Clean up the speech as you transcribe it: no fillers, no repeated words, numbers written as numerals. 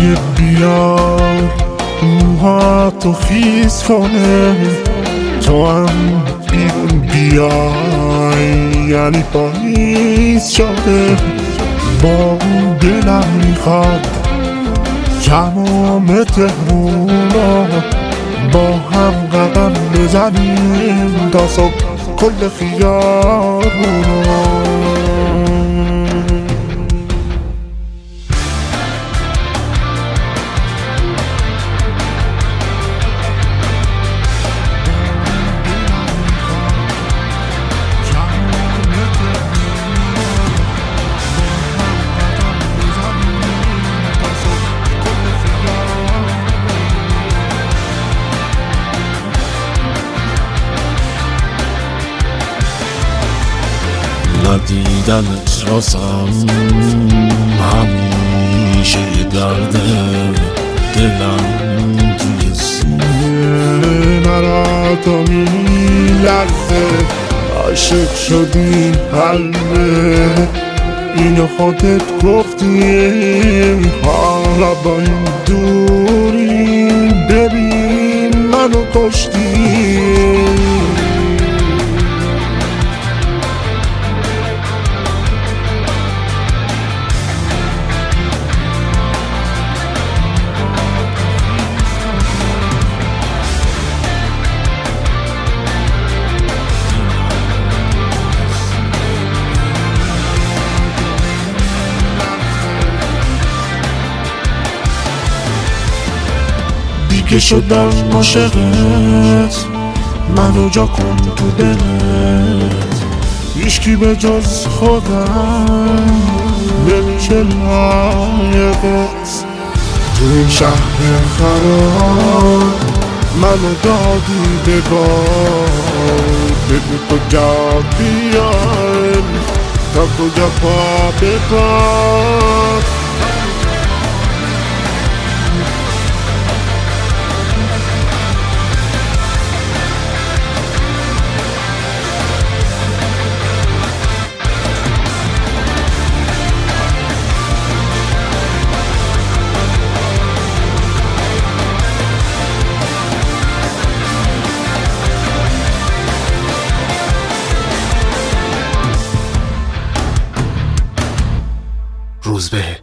که بیاد موهاتو خیس کنه، تو هم بیرون بیای یعنی پاییز شده. با اون دلم میخواد تمام تهمونا با هم قدم بزنیم تا صبح کل خیابونا. ندیدنت راسم همیشه درده، دلم توی سینه مرا تو میلرزه، عاشق شدی قلبه، اینو خودت گفتی. حالا با این دوری ببین منو کشتی. دیگه شدم عاشقت، منو جا کن تو دلت. هیچکی به جز خودم نمیشه لایقت. تو این شهر خراب منو دادی به باد، بگو کجا بیایم تا کجا پا بکن. روزبه